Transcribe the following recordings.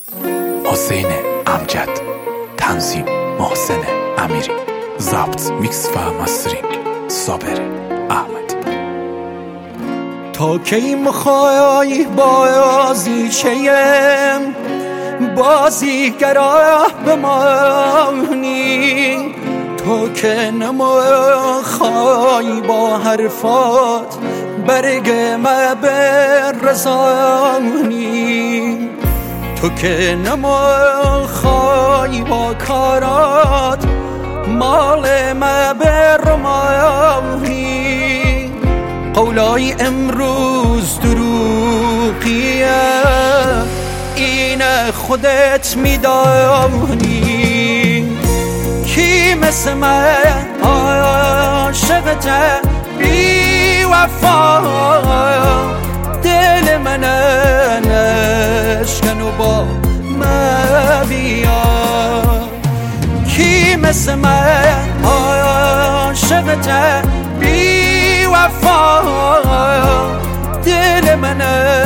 حسین امجد، تنظیم محسن امیری، ضبط میکس و مسترینگ صابر احمدی. تا کی میخوای بازیگرا بمانی؟ تو که نمیخوای با حرفات برگ ما برسانی، تو که نمیخوای با کارات مال ما برمانی. قولای امروز دروغیه، این خودت میدانی. کی مثل من عاشقته بی وفا، دل من نشکن و با من بیا. کی مثل من عاشقته بی وفا، دل من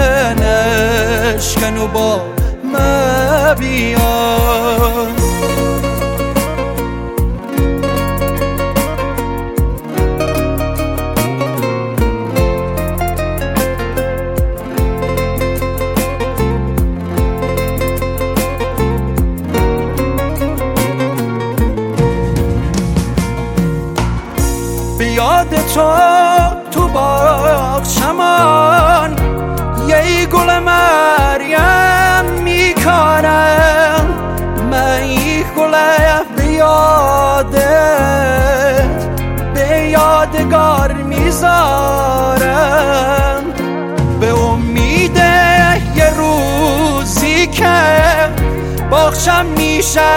نشکن و با من بیا. یاد تو باغچمان یه گل مریم میکنم، من یک گل به یادگار میذارم، به امید یه روزی که باغچم میشه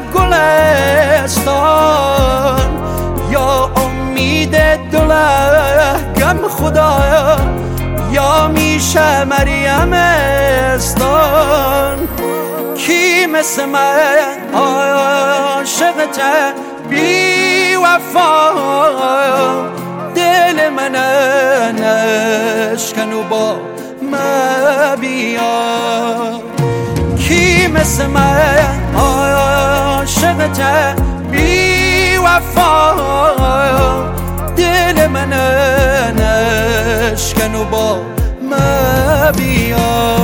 گلستان. یا امید دلگم خدا، یا میشه مریم استان. کی مثل من عاشقته بی وفا، دل من نشکن و با من بیا. کی مثل من عاشقته بی وفا، دل من نشکن و با من بیا.